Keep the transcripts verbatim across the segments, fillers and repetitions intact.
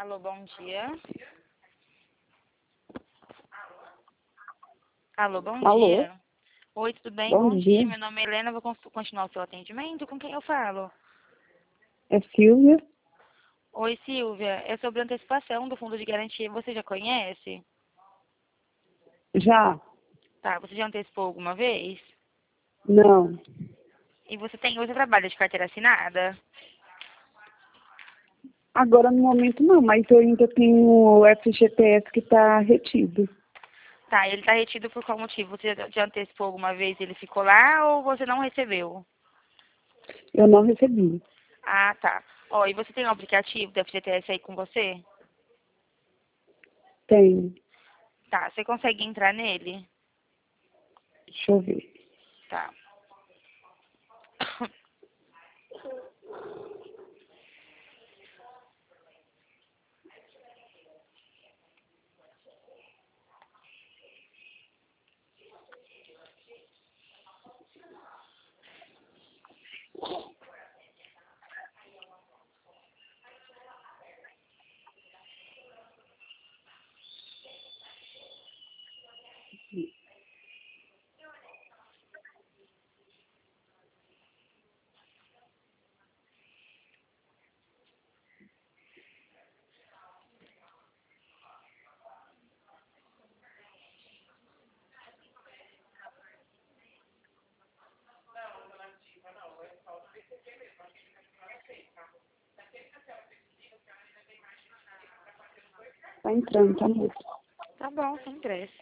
Alô, bom dia. Alô, bom Alô? dia. Oi, tudo bem? Bom Bom dia. dia. Meu nome é Helena, vou cons- continuar o seu atendimento. Com quem eu falo? É Silvia? Oi, Silvia. É sobre antecipação do fundo de garantia. Você já conhece? Já? Tá, você já antecipou alguma vez? Não. E você tem, você trabalha de carteira assinada? Agora no momento não, mas eu ainda tenho o F G T S que está retido. Tá, ele tá retido por qual motivo? Você já já antecipou alguma vez e ele ficou lá ou você não recebeu? Eu não recebi. Ah, tá. Ó, e você tem um aplicativo do F G T S aí com você? Tenho. Tá, você consegue entrar nele? Deixa eu ver. Tá. Tá entrando, tá mesmo. Tá bom, sem pressa.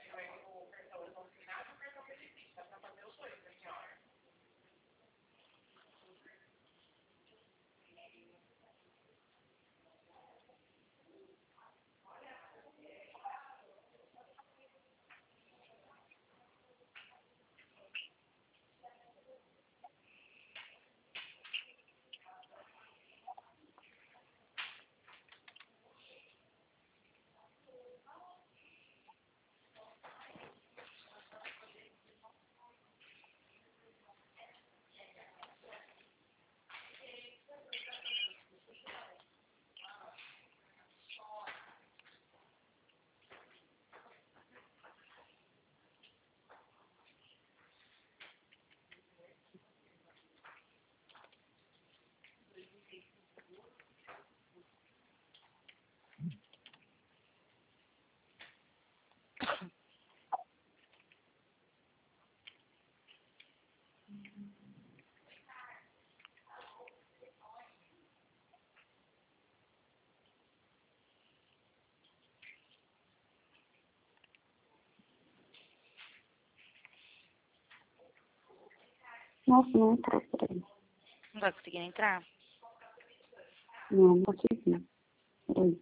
Nossa, não entrou, peraí. Não vai conseguir entrar? Não, não consegui. Peraí.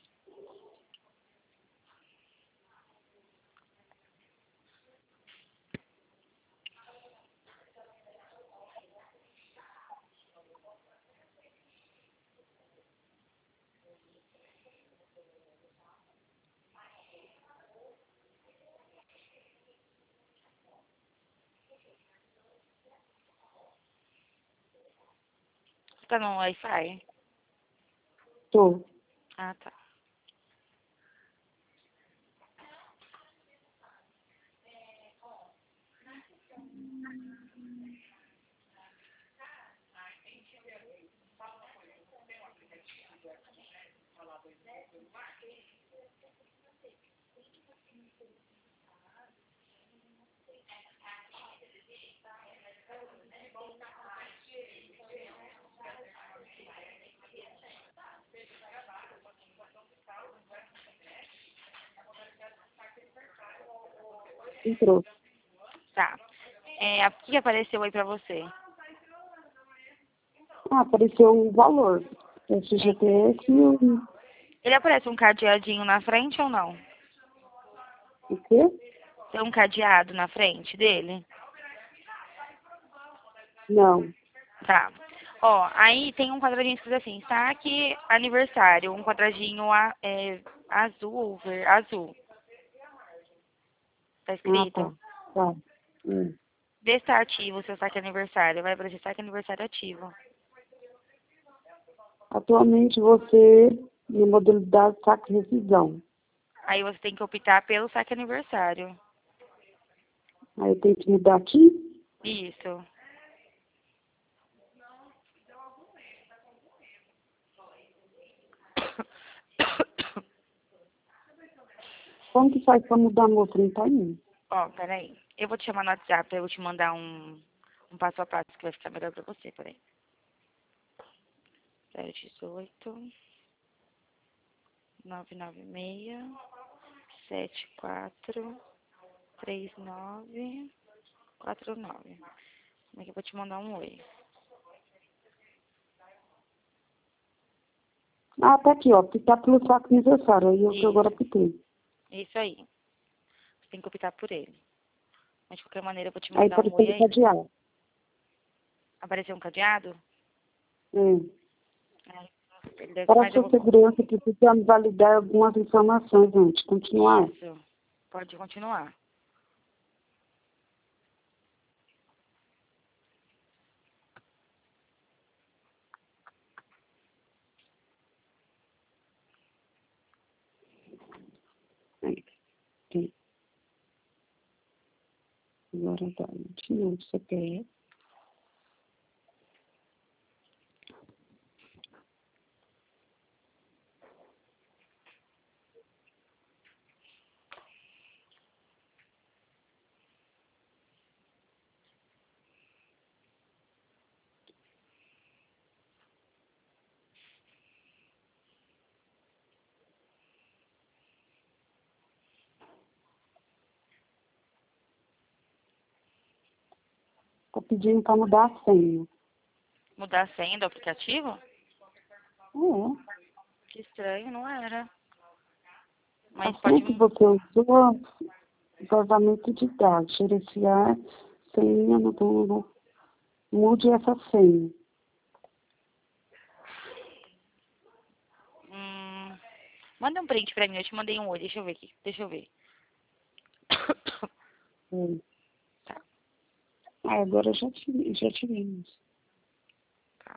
Você tá no Wi-Fi? Tô. Ah, tá. Entrou. Tá. É, o que que apareceu aí pra você? Ah, apareceu o valor. F G T S e o... Ele aparece um cadeadinho na frente ou não? O quê? Tem um cadeado na frente dele? Não. Tá. Ó, aí tem um quadradinho escrito assim, saque aniversário. Um quadradinho a- é, azul, ver, azul. Tá Ah, tá. escrito? Tá. Hum. Vê se tá ativo o seu saque aniversário. Vai aparecer saque aniversário ativo. Atualmente você na modalidade saque rescisão. Aí você tem que optar pelo saque aniversário. Aí eu tenho que mudar aqui? Isso. Como que faz pra mudar, moça? Não tá indo. Ó, peraí. Eu vou te chamar no WhatsApp pra eu te mandar um, um passo a passo que vai ficar melhor pra você, peraí. zero dezoito, nove nove seis, sete quatro, três nove, quatro nove. Como é que eu vou te mandar um oi? Ah, tá aqui, ó. Optar pelo saque aniversário. Aí eu que agora Isso, optei. isso aí. Você tem que optar por ele. Mas de qualquer maneira eu vou te Aí mandar um apareceu oi o aí. cadeado. Apareceu um cadeado? É. Ai, ele deve- Para a mas eu sua vou... segurança, precisamos validar algumas informações antes de continuar. Isso. Pode continuar. Aí, tem. Agora dá. De novo, C P F. Tá pedindo para mudar a senha. Mudar a senha do aplicativo? É. Que estranho, não era. A Mas pode... senha que você usou, vazamento de dados. Gerenciar senha no Google. Mude essa senha. Hum, manda um print pra mim, eu te mandei um oi, deixa eu ver aqui, deixa eu ver. É. Tá, Ah, agora eu já tirei, já tirei isso. tá.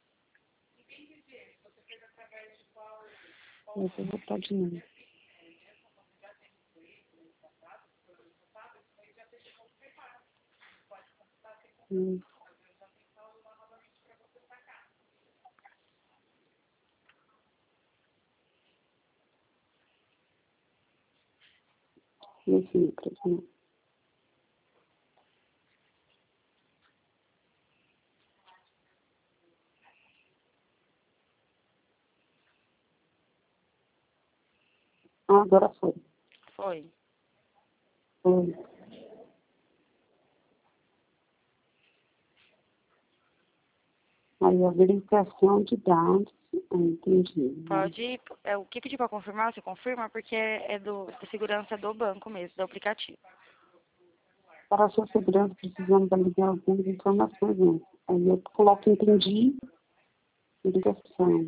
Eu vou botar de novo. Hum. Esse microfone. Ah, agora foi. Foi. Foi. Aí a verificação de dados. Ah, entendi. Pode, é, o que pedir pra confirmar, você confirma, porque é do, da segurança do banco mesmo, do aplicativo. Para a sua segurança, precisamos validar algumas informações, né? Aí eu coloco entendi, verificação.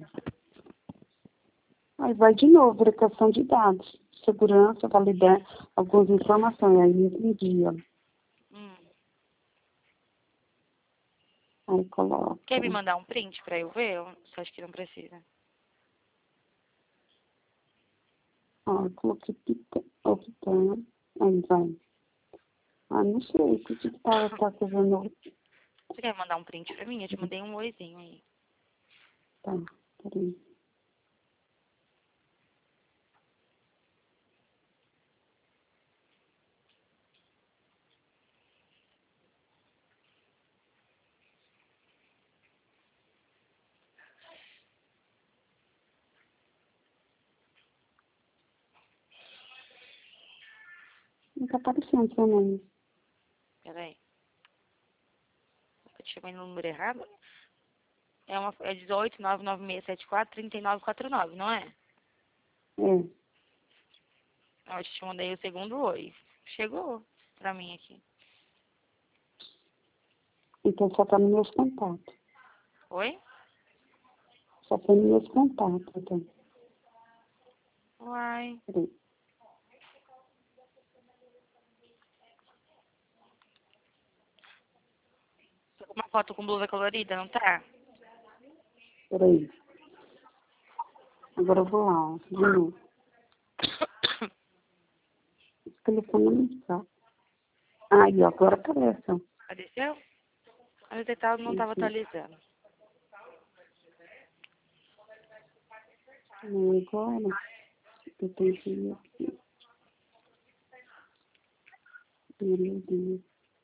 Aí vai de novo, verificação de dados. Segurança, validar algumas informações. Aí entendi, ó. Hum. Aí coloca. Quer me mandar um print pra eu ver? Ou você acha que não precisa? Ó, eu coloquei optar. optar. Aí vai. Ah, não sei, o que que tá, tá fazendo? Você quer mandar um print pra mim? Eu te mandei um oizinho aí. Tá, peraí. Não tá aparecendo seu nome. Peraí. Eu te chamei no número errado? É, uma, é dezoito, nove nove seis sete quatro, trinta e nove quatro nove, não é? É. Ó, eu te mandei o segundo oi. Chegou pra mim aqui. Então só tá nos meus contatos. Oi? Só tá nos meus contatos, então. Uai. Peraí. Tô com uma foto com blusa colorida, não tá? Peraí. Agora eu vou lá, ó, de novo. Esse telefone não está. Aí, ó, agora aparece, ó. Apareceu? Mas o tal não estava atualizando. Não, agora eu tenho que ir aqui. Meu Deus.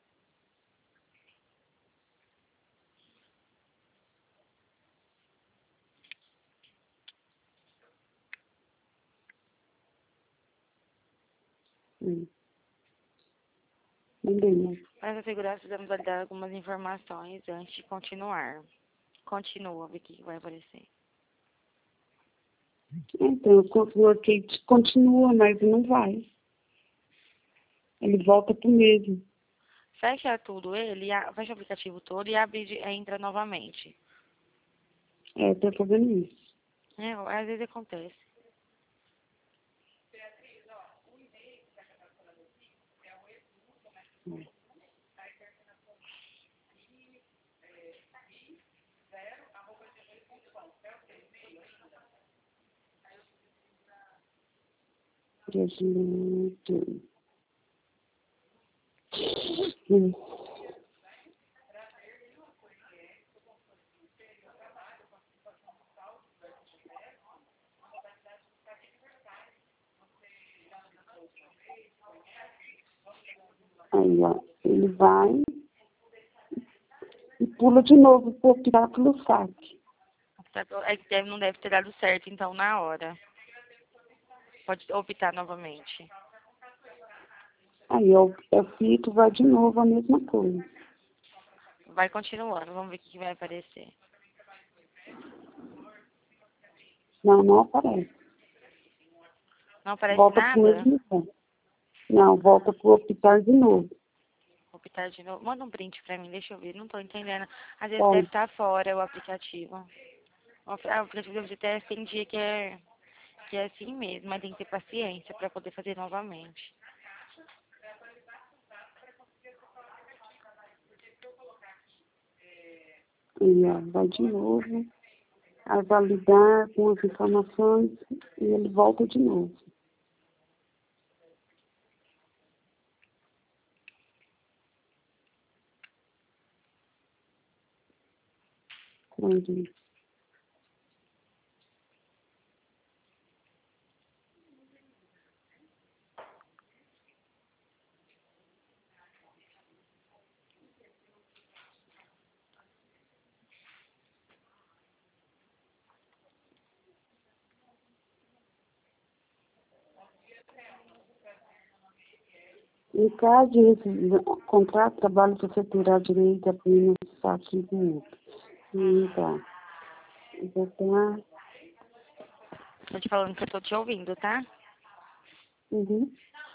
Hum. Mandei. Mas a segurança precisamos validar algumas informações antes de continuar. Continua, ver o que vai aparecer. Então, eu coloquei, continua, mas não vai. Ele volta pro mesmo. Fecha tudo ele, a- fecha o aplicativo todo e abre, de- entra novamente. É, eu tô fazendo isso. É, às vezes acontece. Presidente. Hum. Aí, ó, ele vai e pula de novo para optar pelo saque. É que deve- não deve ter dado certo, então, na hora. Pode optar novamente. Aí, ó, eu fico, vai de novo a mesma coisa. Vai continuando, vamos ver o que que vai aparecer. Não, não aparece. Não aparece Volta pro nada? mesmo lugar. Não, volta pro optar de novo. Optar de novo. Manda um print pra mim, deixa eu ver. Não tô entendendo. Às vezes Ó, deve estar fora o aplicativo. O apl- ah, o aplicativo de teste tem dia que é, que é assim mesmo, mas tem que ter paciência pra poder fazer novamente. aí, ó, vai de novo a validar com as informações e ele volta de novo. Onde? Em caso de receber contrato de trabalho, você terá direito a apenas saque do outro. Então, voltar. Tô te falando que eu tô te ouvindo, tá? Uhum.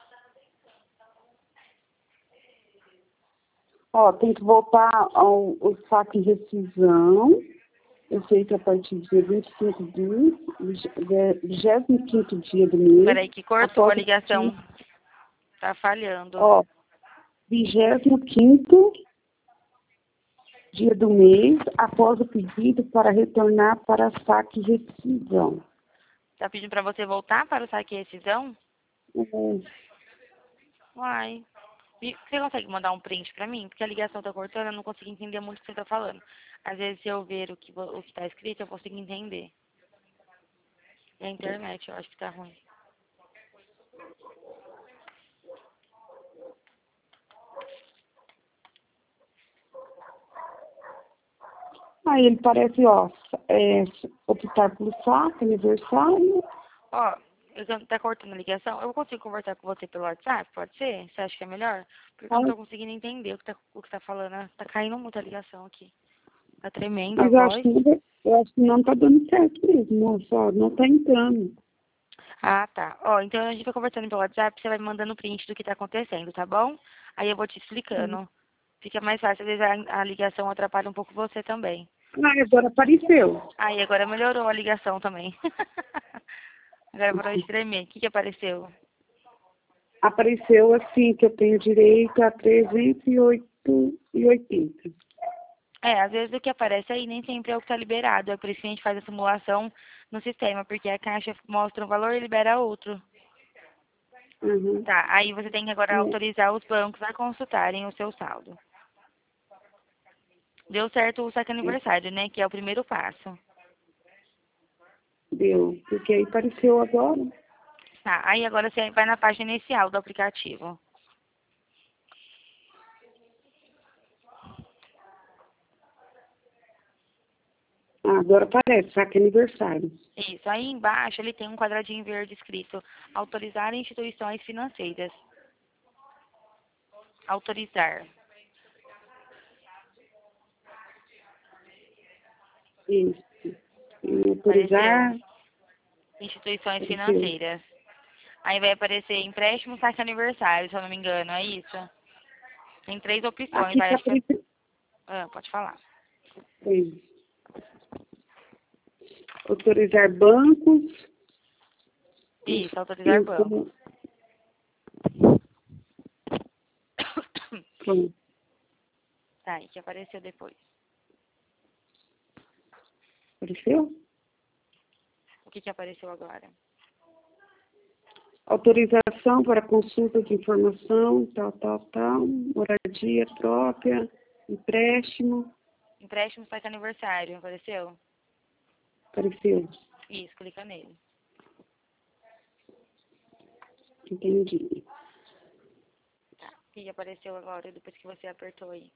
Ó, tem que voltar ao, ao saque de rescisão. Eu sei que a partir do dia vinte e cinco dias, vigésimo quinto dia do mês, Peraí que cortou a após o ligação. pedido, Tá falhando. ó, vigésimo quinto dia do mês, após o pedido para retornar para saque de rescisão. Tá pedindo pra você voltar para o saque e rescisão? É, Uai. E você consegue mandar um print pra mim? Porque a ligação tá cortando, eu não consigo entender muito o que você tá falando. Às vezes, se eu ver o que, vo- o que tá escrito, eu consigo entender. E a internet, eu acho que tá ruim. aí ele parece, ó, é, optar pelo saque, aniversário. Ó, eu tô- tá cortando a ligação. Eu consigo conversar com você pelo WhatsApp? Pode ser? Você acha que é melhor? Porque eu não tô conseguindo entender o que tá, o que tá falando. Né? Tá caindo muita ligação aqui. Tá tremendo a Mas eu acho voz. que não, eu acho que não tá dando certo mesmo, moça, ó, não tá entrando. Ah, tá. Ó, então a gente vai conversando pelo WhatsApp, você vai me mandando print do que tá acontecendo, tá bom? Aí eu vou te explicando. Fica mais fácil, às vezes a, a ligação atrapalha um pouco você também. Ah, agora apareceu. Aí agora melhorou a ligação também. Agora parou de tremer. O que que apareceu? Apareceu assim que eu tenho direito a trezentos e oitenta. É, às vezes o que aparece aí nem sempre é o que está liberado. É por isso que a gente faz a simulação no sistema, porque a caixa mostra um valor e libera outro. Uhum. Tá, aí você tem que agora É, autorizar os bancos a consultarem o seu saldo. Deu certo o saque é, aniversário, né? Que é o primeiro passo. deu. Porque aí apareceu agora. Tá, aí agora você vai na página inicial do aplicativo. Ah, agora aparece, saque aniversário. Isso, aí embaixo ele tem um quadradinho verde escrito autorizar instituições financeiras. Autorizar. Isso. E Apareceu. autorizar, Instituições apareceu. financeiras. Aí vai aparecer empréstimo, saque aniversário, se eu não me engano, é isso? Tem três opções, Aqui aí está acho que é... aparecendo. Ah, pode falar. Autorizar bancos. Isso, autorizar E banco. como. Pronto. Tá, e que apareceu depois. Apareceu? O que que apareceu agora? Autorização para consulta de informação, tal, tal, tal. Moradia própria. Empréstimo. Empréstimo, saque aniversário, apareceu? Apareceu. Isso, clica nele. Entendi. Tá, o que que apareceu agora, depois que você apertou aí?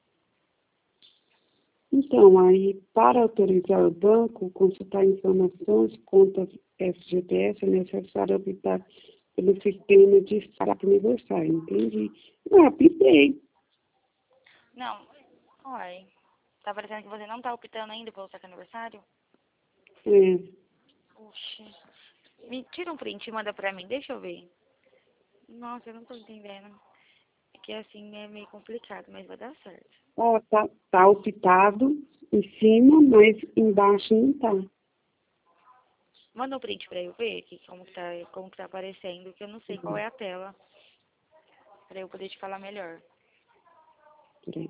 Então, aí, para autorizar o banco, consultar informações, contas S G P S, é necessário optar pelo sistema de saque aniversário. Entendi. Ah, pitei. Não, oi. Tá aparecendo que você não tá optando ainda pelo saque aniversário? É. Oxi. Me tira um print e manda pra mim, deixa eu ver. Nossa, eu não tô entendendo. É que assim é meio complicado, mas vai dar certo. Ó, tá, tá optado em cima, mas embaixo não tá. Manda um print pra eu ver que, como, que tá, como que tá aparecendo, que eu não sei qual é a tela, pra eu poder te falar melhor. Peraí.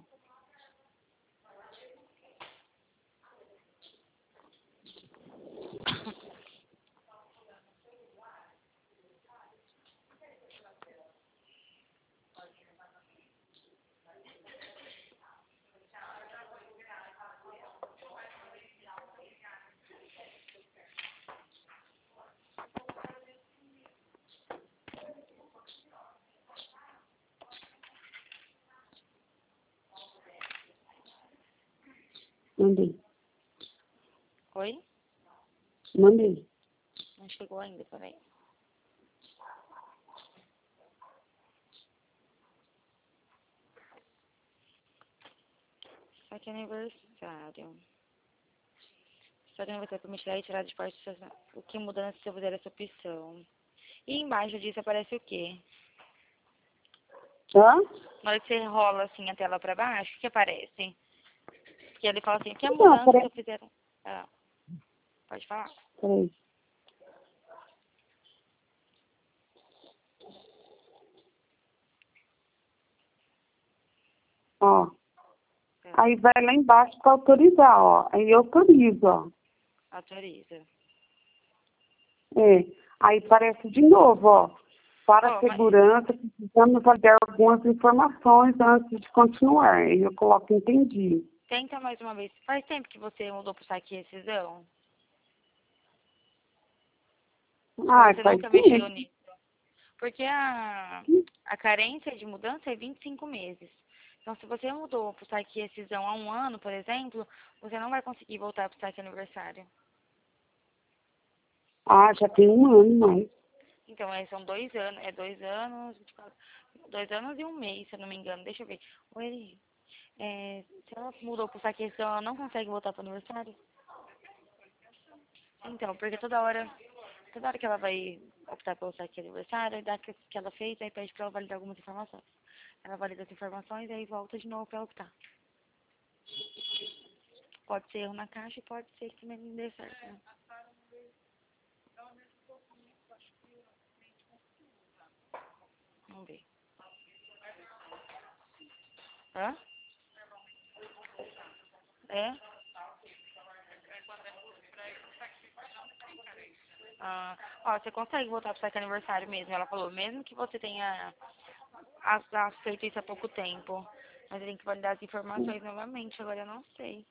Mandei. Oi? Mandei. Não chegou ainda, peraí. Saque aniversário. Saque aniversário permitirá retirar de parte do seu... O que mudança se eu fizer essa opção? E embaixo disso aparece o quê? Hã? Na hora que você rola assim a tela pra baixo, o que aparece? Porque ele fala assim, o que é Não, mudança se peraí. eu fizer... Ah, pode falar. Peraí. Ó. Tá. Aí vai lá embaixo para autorizar, ó. Aí eu autorizo, ó. Autoriza. É. Aí aparece de novo, ó. Para a Oh, mas segurança, precisamos validar algumas informações antes de continuar. Aí eu coloco entendi. tenta mais uma vez. Faz tempo que você mudou pro saque rescisão? Ou Ah, você faz nunca mexeu tempo. nisso? Porque a, a carência de mudança é vinte e cinco meses. Então, se você mudou pro saque rescisão há um ano, por exemplo, você não vai conseguir voltar pro saque aniversário. Ah, já tem um ano mais. Então, é, são dois anos, é dois anos, vinte e quatro, dois anos e um mês, se eu não me engano. Deixa eu ver. Oi, é, se ela mudou pro saque rescisão, ela não consegue voltar pro aniversário? Então, porque toda hora, toda hora que ela vai optar pelo saque aniversário, dá que, que ela fez, aí pede pra ela validar algumas informações. Ela valida as informações e aí volta de novo pra optar. Pode ser erro na caixa e pode ser que também não dê certo, né? Vamos ver. Hã? É? Ah, ó, você consegue voltar pro site aniversário mesmo. Ela falou, mesmo que você tenha a- a- feito isso há pouco tempo. Mas tem que validar as informações novamente, agora eu não sei.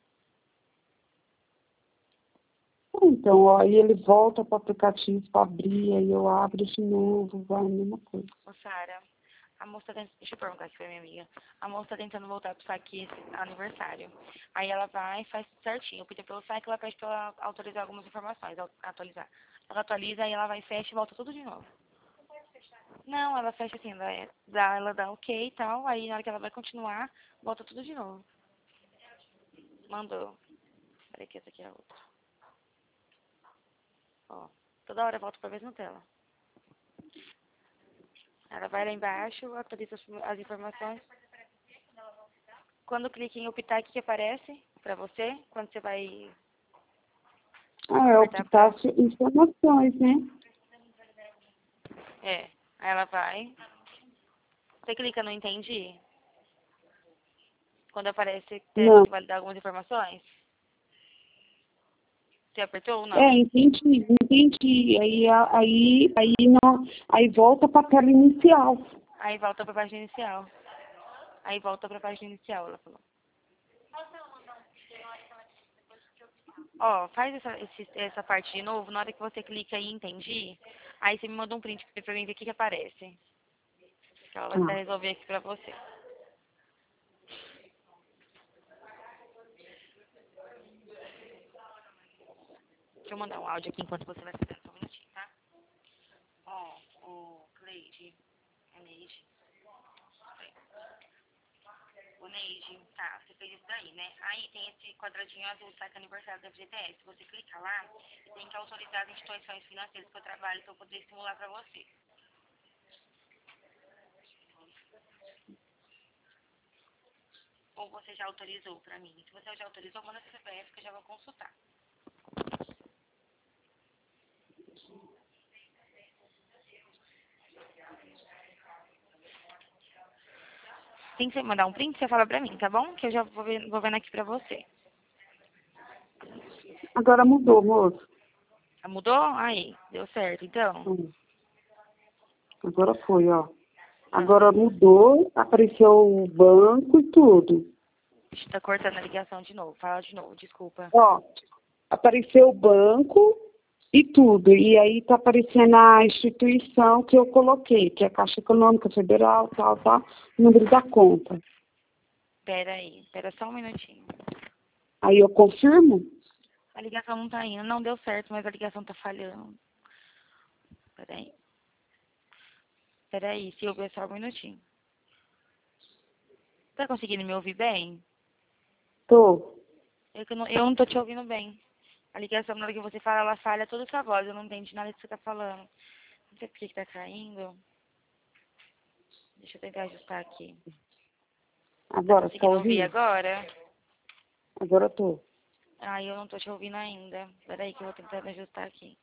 Então, ó, aí ele volta para o aplicativo para abrir, aí eu abro de novo, vai a mesma coisa. Ô, Sara, a moça tá... Deixa eu perguntar aqui pra minha amiga. A moça tá tentando voltar pro saque esse aniversário. Aí ela vai e faz tudo certinho. Eu pedi pelo saque, ela pede pra ela autorizar algumas informações, au- atualizar. Ela atualiza, aí ela vai, fecha e volta tudo de novo. Não, ela fecha assim, ela dá, ela dá ok e tal, aí na hora que ela vai continuar, volta tudo de novo. Mandou. Peraí que essa aqui é a outra. Ó, toda hora volta pra mesma tela. Ela vai lá embaixo, atualiza as, as informações. Quando clica em optar, o que, que aparece pra você? Quando você vai Ah, é apertar pra... optar informações, né? É, aí ela vai. Você clica no entendi? Quando aparece tendo Não. que validar algumas informações? Você apertou ou É, não? entendi, entendi. Aí, a- aí, aí, não, aí volta para a tela inicial. Aí volta pra página inicial. Aí volta pra página inicial, ela falou. Ó, faz essa, esse- essa parte de novo, na hora que você clica em entendi, aí você me manda um print pra mim ver o que que aparece. Que ela vai tentar Tá. resolver aqui pra você. Deixa eu mandar um áudio aqui enquanto você vai fazendo só um minutinho, tá? Ó, o Cleide, é Neide. O Neide, tá, você fez isso daí, né? Aí tem esse quadradinho azul, saca aniversário da F G T S. Você clica lá e tem que autorizar as instituições financeiras que eu trabalho pra eu poder estimular pra você. Ou você já autorizou pra mim. Se você já autorizou, manda seu C P F que eu já vou consultar. Tem que você mandar um print, você fala pra mim, tá bom? Que eu já vou, ver, vou vendo aqui pra você. Agora mudou, moço. Ah, mudou? Aí, deu certo, então. Hum, Agora foi, ó. Ah, Agora mudou, apareceu o banco e tudo. tá cortando a ligação de novo. Fala de novo, desculpa. Ó, apareceu o banco e tudo. E aí tá aparecendo a instituição que eu coloquei, que é a Caixa Econômica Federal, tal, tal, número da conta. Pera aí, pera só um minutinho. Aí eu confirmo? A ligação não tá indo, não deu certo, mas a ligação tá falhando. Pera aí. Pera aí, Silvia, só um minutinho. Tá conseguindo me ouvir bem? Tô. É que eu não, eu não tô te ouvindo bem. A ligação, na hora que você fala, ela falha toda a sua voz. Eu não entendo nada que você tá falando. Não sei por que que tá caindo. Deixa eu tentar ajustar aqui. Tá Agora, tá conseguindo ouvir ouvindo? agora? Agora tô. Ai, eu não tô te ouvindo ainda. Peraí que eu vou tentar ajustar aqui.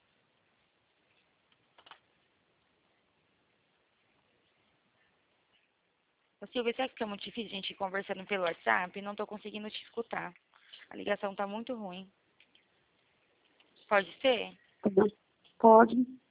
Ô, Silvia, será que fica muito difícil a gente ir conversando pelo WhatsApp? Não tô conseguindo te escutar. A ligação tá muito ruim. Pode ser? Pode?